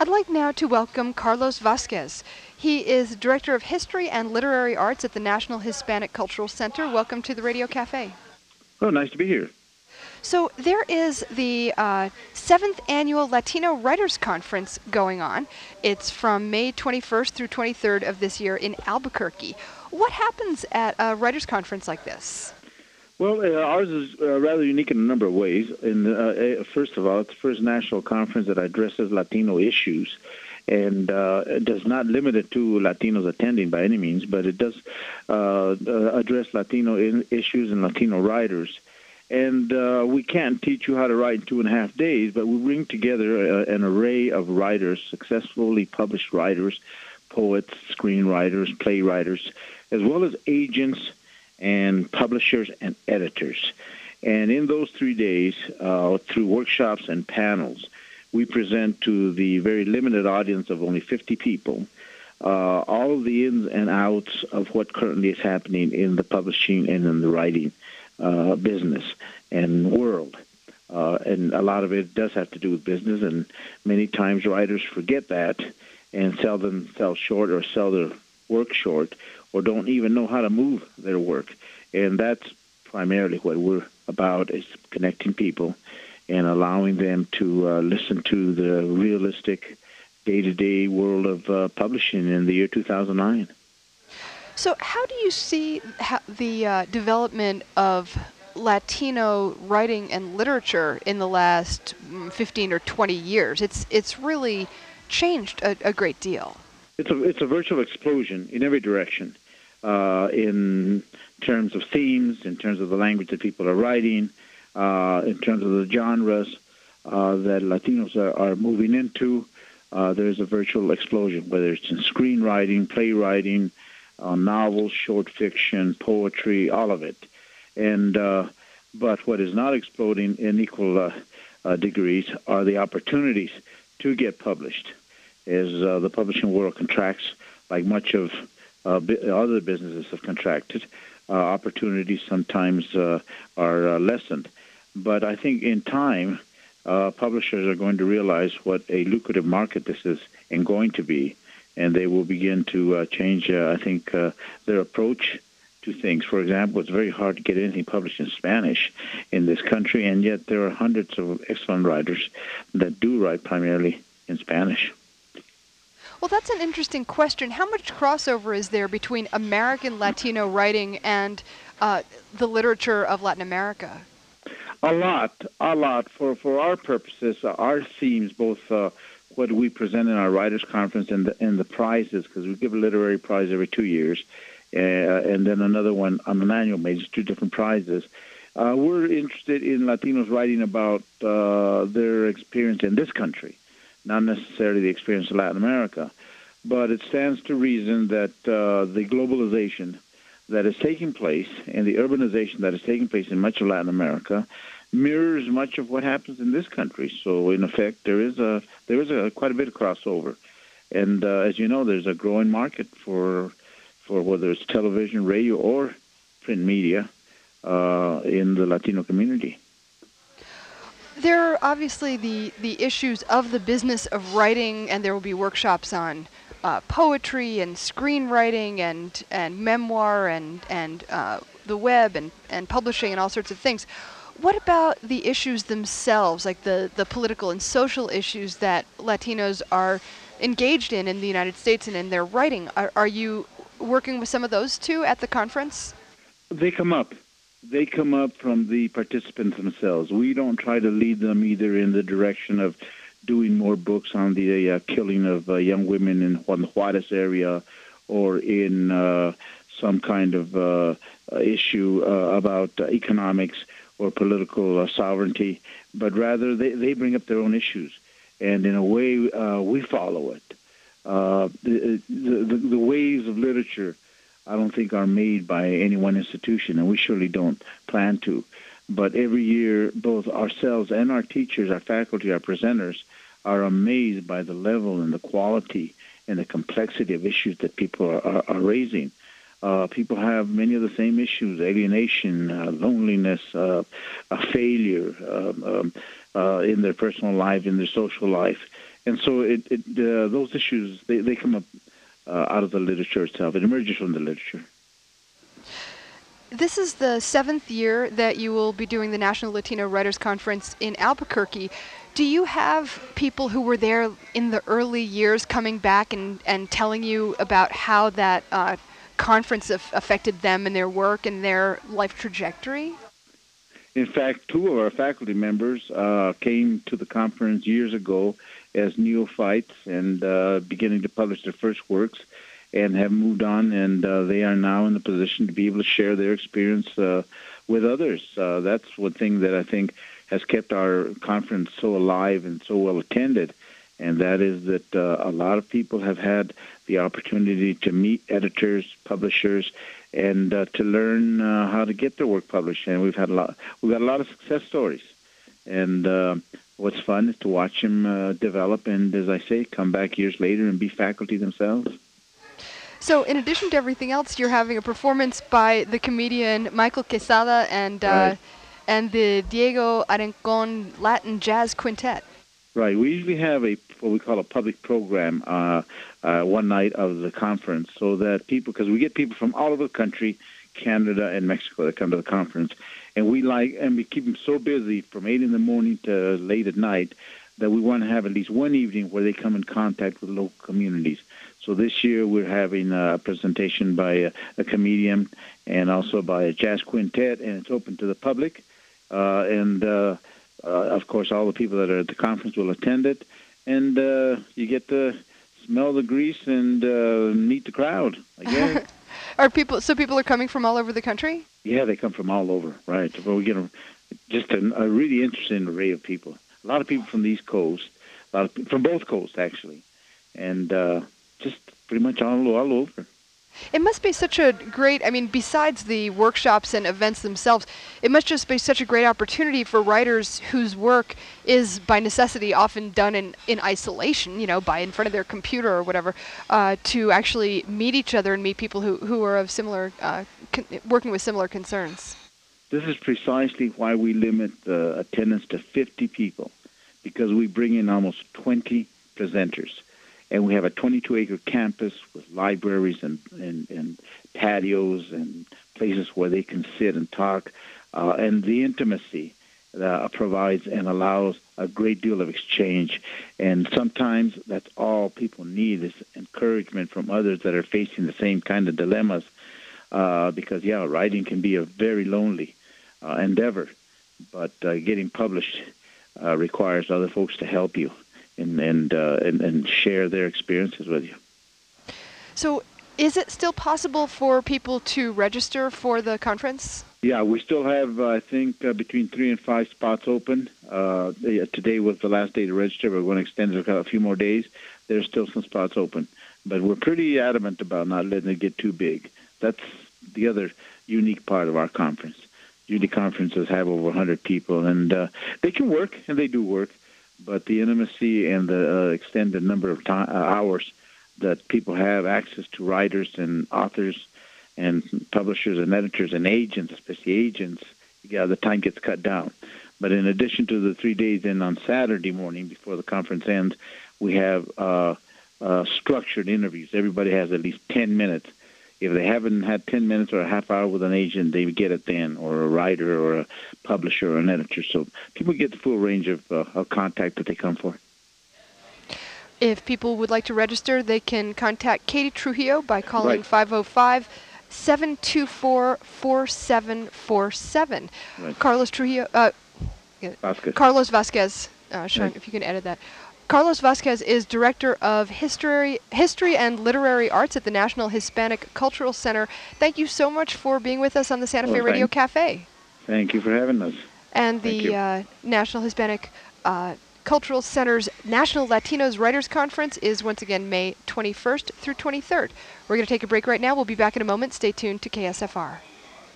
I'd like now to welcome Carlos Vasquez. He is Director of History and Literary Arts at the National Hispanic Cultural Center. Welcome to the Radio Cafe. Oh, nice to be here. So there is the 7th Annual Latino Writers Conference going on. It's from May 21st through 23rd of this year in Albuquerque. What happens at a writers' conference like this? Well, ours is rather unique in a number of ways. First of all, it's the first national conference that addresses Latino issues, and it does not limit it to Latinos attending by any means, but it does address Latino issues and Latino writers. And we can't teach you how to write in 2.5 days, but we bring together an array of writers, successfully published writers, poets, screenwriters, playwriters, as well as agents and publishers and editors. And in those 3 days, through workshops and panels, we present to the very limited audience of only 50 people all of the ins and outs of what currently is happening in the publishing and in the writing business and world. And a lot of it does have to do with business, and many times writers forget that and sell themselves short or sell their work short or don't even know how to move their work. And that's primarily what we're about, is connecting people and allowing them to listen to the realistic day-to-day world of publishing in the year 2009. So how do you see the development of Latino writing and literature in the last 15 or 20 years? It's really changed a great deal. It's a virtual explosion in every direction, in terms of themes, in terms of the language that people are writing, in terms of the genres that Latinos are moving into. There's a virtual explosion, whether it's in screenwriting, playwriting, novels, short fiction, poetry, all of it. And but what is not exploding in equal degrees are the opportunities to get published. As the publishing world contracts, like much of other businesses have contracted, opportunities sometimes are lessened. But I think in time, publishers are going to realize what a lucrative market this is and going to be, and they will begin to change, I think, their approach to things. For example, it's very hard to get anything published in Spanish in this country, and yet there are hundreds of excellent writers that do write primarily in Spanish. Well, that's an interesting question. How much crossover is there between American Latino writing and the literature of Latin America? A lot. For our purposes, our themes, both what we present in our writers' conference and the prizes, because we give a literary prize every 2 years, and then another one on an annual basis, 2 different prizes. We're interested in Latinos writing about their experience in this country, not necessarily the experience of Latin America. But it stands to reason that the globalization that is taking place and the urbanization that is taking place in much of Latin America mirrors much of what happens in this country. So, in effect, there is quite a bit of crossover. And as you know, there's a growing market for whether it's television, radio, or print media in the Latino community. There are obviously the issues of the business of writing, and there will be workshops on poetry and screenwriting and memoir and the web and publishing and all sorts of things. What about the issues themselves, like the political and social issues that Latinos are engaged in the United States and in their writing? Are you working with some of those too at the conference? They come up. They come up from the participants themselves. We don't try to lead them either in the direction of doing more books on the killing of young women in the Juarez area, or in some kind of issue about economics or political sovereignty, but rather they bring up their own issues, and in a way we follow it. The waves of literature, I don't think, are made by any one institution, and we surely don't plan to. But every year, both ourselves and our teachers, our faculty, our presenters, are amazed by the level and the quality and the complexity of issues that people are raising. People have many of the same issues: alienation, loneliness, failure in their personal life, in their social life. And so those issues, they come up out of the literature itself. It emerges from the literature. This is the 7th year that you will be doing the National Latino Writers Conference in Albuquerque. Do you have people who were there in the early years coming back and telling you about how that conference affected them and their work and their life trajectory? In fact, 2 of our faculty members came to the conference years ago as neophytes and beginning to publish their first works, and have moved on, and they are now in the position to be able to share their experience with others. That's one thing that I think has kept our conference so alive and so well attended, and that is that a lot of people have had the opportunity to meet editors, publishers, and to learn how to get their work published. And we've got a lot of success stories. And what's fun is to watch them develop, and as I say, come back years later and be faculty themselves. So in addition to everything else, you're having a performance by the comedian Michael Quesada and Right. and the Diego Arencon Latin Jazz Quintet. Right. We usually have what we call a public program one night of the conference, so that people, because we get people from all over the country, Canada and Mexico, that come to the conference, and we keep them so busy from 8 in the morning to late at night that we want to have at least one evening where they come in contact with local communities. So this year we're having a presentation by a comedian and also by a jazz quintet, and it's open to the public. Of course, all the people that are at the conference will attend it, and you get to smell the grease and meet the crowd, I guess. People are coming from all over the country? Yeah, they come from all over, right. But we get just a really interesting array of people. A lot of people from the East Coast, from both coasts, actually, and just pretty much all over. It must be such a great, besides the workshops and events themselves, it must just be such a great opportunity for writers whose work is by necessity often done in isolation, by in front of their computer or whatever, to actually meet each other and meet people who are of similar, working with similar concerns. This is precisely why we limit the attendance to 50 people, because we bring in almost 20 presenters. And we have a 22-acre campus with libraries and patios and places where they can sit and talk. And the intimacy provides and allows a great deal of exchange. And sometimes that's all people need is encouragement from others that are facing the same kind of dilemmas. Because, writing can be a very lonely endeavor. But getting published requires other folks to help you and share their experiences with you. So is it still possible for people to register for the conference? Yeah, we still have, I think, between 3 and 5 spots open. Today was the last day to register. We're going to extend it a few more days. There's still some spots open. But we're pretty adamant about not letting it get too big. That's the other unique part of our conference. Usually conferences have over 100 people, and they can work, and they do work. But the intimacy and the extended number of hours that people have access to writers and authors and publishers and editors and agents, especially agents, the time gets cut down. But in addition to the 3 days, then on Saturday morning before the conference ends, we have structured interviews. Everybody has at least 10 minutes. If they haven't had 10 minutes or a half hour with an agent, they get it then, or a writer or a publisher or an editor. So people get the full range of contact that they come for. If people would like to register, they can contact Katie Trujillo by calling Right. 505-724-4747. Right. Carlos Trujillo, Vasquez. Carlos Vasquez, Sean, Right. if you can edit that. Carlos Vasquez is Director of History and Literary Arts at the National Hispanic Cultural Center. Thank you so much for being with us on the Santa Fe Radio Cafe. Thank you for having us. And the National Hispanic Cultural Center's National Latinos Writers Conference is once again May 21st through 23rd. We're going to take a break right now. We'll be back in a moment. Stay tuned to KSFR.